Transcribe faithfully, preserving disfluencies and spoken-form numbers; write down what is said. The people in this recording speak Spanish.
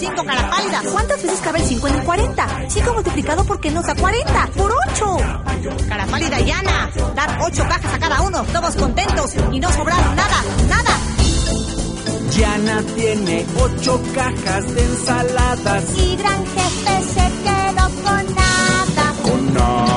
cinco, cara pálida. ¿Cuántas veces cabe el cinco en el cuarenta? cinco multiplicado por qué nos da cuarenta. ¡Por ocho! Cara pálida y Ana, dar ocho cajas a cada uno, todos contentos y no sobraron nada, nada. Diana tiene ocho cajas de ensaladas y Gran Jefe se quedó con nada. con nada.